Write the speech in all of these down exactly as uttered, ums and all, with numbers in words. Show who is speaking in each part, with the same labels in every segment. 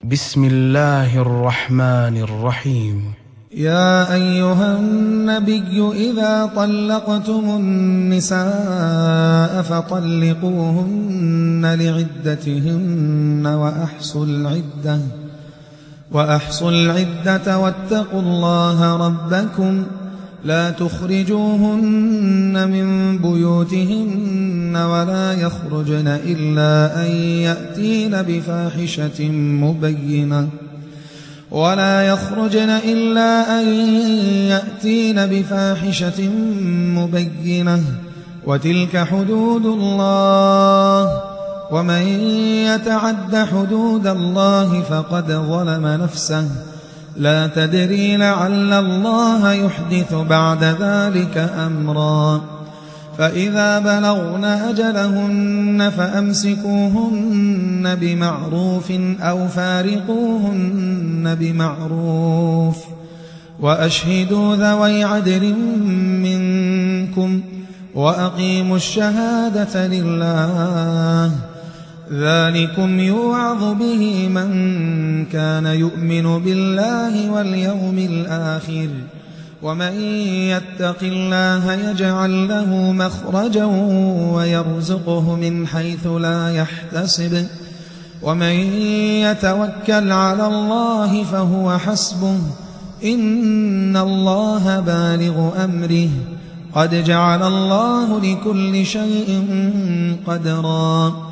Speaker 1: بسم الله الرحمن الرحيم.
Speaker 2: يا أيها النبي إذا طلقتم النساء فطلقوهن لعدتهن وأحصوا العدة وأحصوا العدة واتقوا الله ربكم لا تخرجوهن من بيوتهن ولا يخرجن إلا أن يأتين بفاحشة مبينة ولا يخرجن إلا أن يأتين بفاحشة مبينة وتلك حدود الله ومن يتعد حدود الله فقد ظلم نفسه لا تدري لعل الله يحدث بعد ذلك أمرا فإذا بلغن أجلهن فأمسكوهن بمعروف أو فارقوهن بمعروف وأشهدوا ذوي عدل منكم وأقيموا الشهادة لله ذلكم يوعظ به من كان يؤمن بالله واليوم الآخر ومن يتق الله يجعل له مخرجا ويرزقه من حيث لا يحتسب ومن يتوكل على الله فهو حسبه إن الله بالغ أمره قد جعل الله لكل شيء قدرا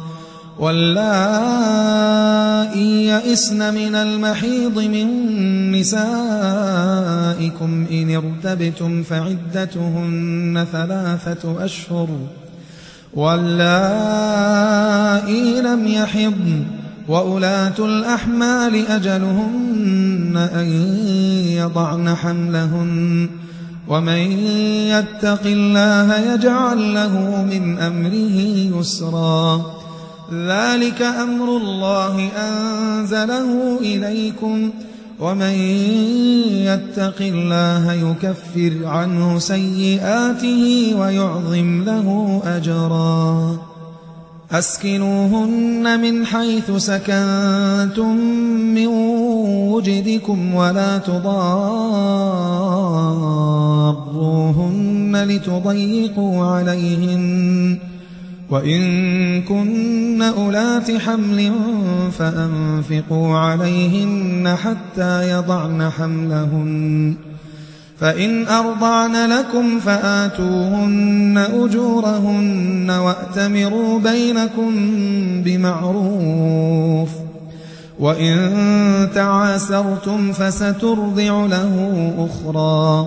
Speaker 2: واللائي يئسن من المحيض من نسائكم إن ارتبتم فعدتهن ثلاثة أشهر واللائي لم يحضن وأولاة الأحمال أجلهن أن يضعن حملهن ومن يتق الله يجعل له من أمره يسرا ذلك أمر الله أنزله إليكم ومن يتق الله يكفر عنه سيئاته ويعظم له أجرا أسكنوهن من حيث سكنتم من وجدكم ولا تضاروهن لتضيقوا عليهن وإن كن أولات حمل فأنفقوا عليهن حتى يضعن حملهن فإن أرضعن لكم فآتوهن أجورهن وأتمروا بينكم بمعروف وإن تعاسرتم فسترضع له أخرى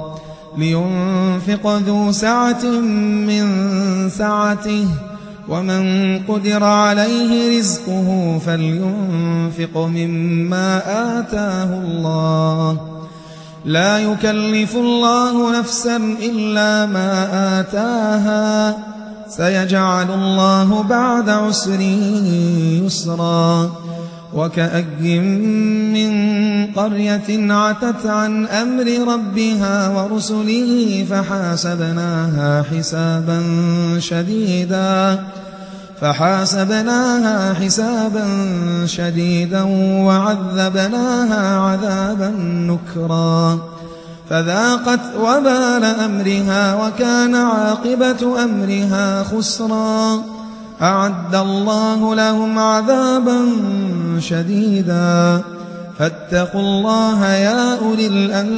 Speaker 2: لينفق ذو سعة من سعته ومن قدر عليه رزقه فلينفق مما آتاه الله لا يكلف الله نفسا إلا ما آتاها سيجعل الله بعد عسر يسرا وكأي من قرية عتت عن أمر ربها ورسله فحاسبناها حسابا شديدا فحاسبناها حسابا شديدا وعذبناها عذابا نكرا فذاقت وبال أمرها وكان عاقبة أمرها خسرا أعد الله لهم عذابا شديدا فاتقوا الله يا أولي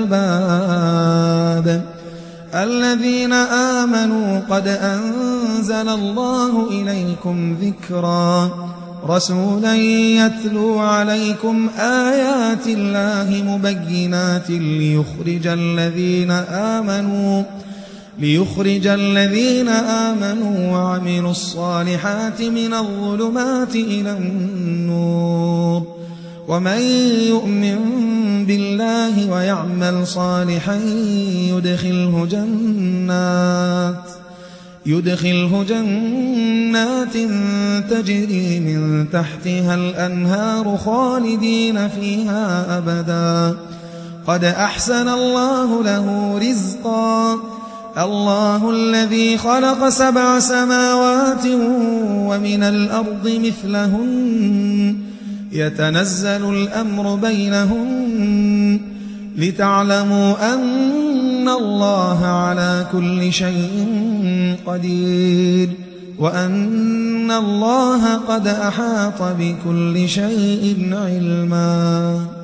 Speaker 2: الألباب الذين آمنوا قد أنزل الله إليكم ذكرا رسولا يتلو عليكم آيات الله مبينات ليخرج الذين آمنوا ليخرج الذين آمنوا وعملوا الصالحات من الظلمات إلى النور ومن يؤمن بالله ويعمل صالحا يدخله جنات يدخله جنات تجري من تحتها الأنهار خالدين فيها أبدا قد أحسن الله له رزقا الله الذي خلق سبع سماوات ومن الأرض مثلهن يتنزل الأمر بينهن لتعلموا أن الله على كل شيء قدير وأن الله قد أحاط بكل شيء علما